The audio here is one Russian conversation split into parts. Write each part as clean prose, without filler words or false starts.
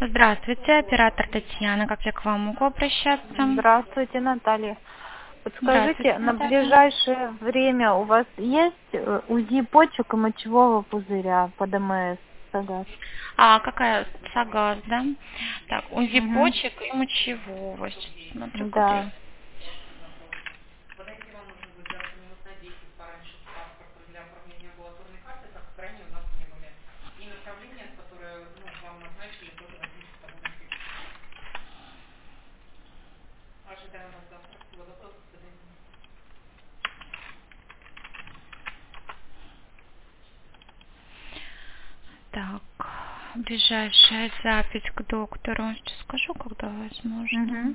Здравствуйте, оператор Татьяна. Как я к вам могу обращаться? Здравствуйте, Наталья. Здравствуйте, Подскажите, на Наталья. ближайшее время у вас есть УЗИ почек и мочевого пузыря по ДМС? Сагаз? А какая САГАС, да? Так, УЗИ Угу. почек и мочевого. Сейчас смотрю, куда. Да. Так, ближайшая запись к доктору. Сейчас скажу, когда возможно. Угу.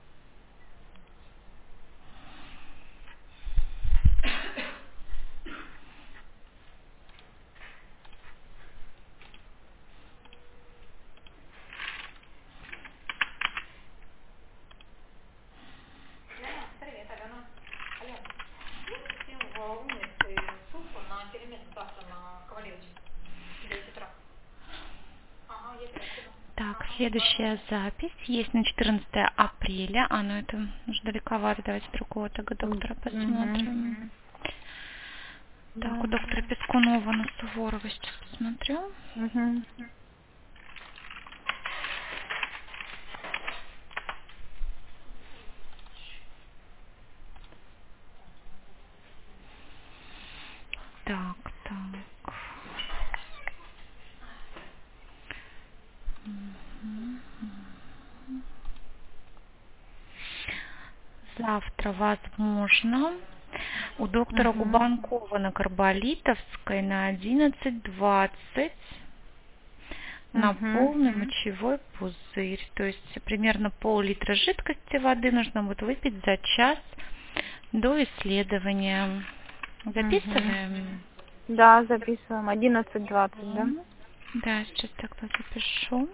Так, следующая запись есть на 14 апреля. А, ну это уже далековато. Давайте другого тогда доктора Угу. посмотрим. Так, у Да. доктора Пескунова на Суворова сейчас посмотрю. Угу. Так, так. Мгм. Завтра возможно. У доктора Угу. Губанкова на Карболитовской на 11:20 на Угу. полный мочевой пузырь. То есть примерно пол-литра жидкости воды нужно будет выпить за час до исследования. Угу. Записываем? Да, записываем. 11:20, да? Мгм. Да, сейчас тогда запишу.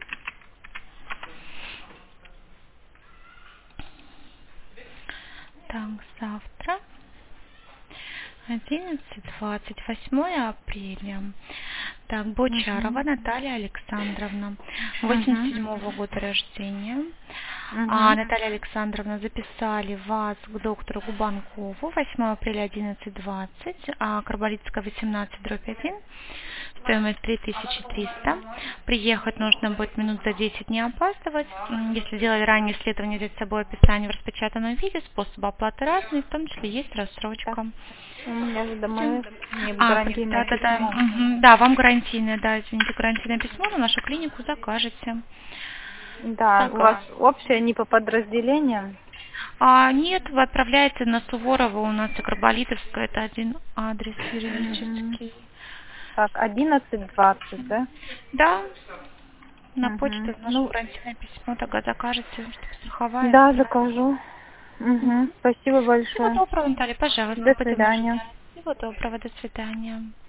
Так, завтра 11:20, 8 апреля. Так, Угу. Бочарова Наталья Александровна, Угу. 87-го года рождения. Угу. Наталья Александровна, записали вас к доктору Губанкову 8 апреля 11:20, Карболитская 18/1, стоимость 3300. Приехать нужно будет минут за 10, не опаздывать. Если делали раннее исследование, взять с собой описание в распечатанном виде, способы оплаты разные, в том числе есть Так, рассрочка. у меня же ДМС, мне гарантийное Да-да-да. письмо. Да, вам гарантийное, да, извините, гарантийное письмо на нашу клинику закажете. Да, у вас Сага. общее не по подразделениям? Нет, вы отправляете на Суворова, у нас и Карболитовская, это один адрес Угу. юридический. Так, 11:20, да? Да, на почту Угу. в наше Ну, гарантийное письмо тогда закажете, чтобы страховая. да, закажу. Угу. Мгм. Спасибо Всего большое. доброго, Наталья, пожалуйста, До будем свидания. ждать. Всего доброго, до свидания.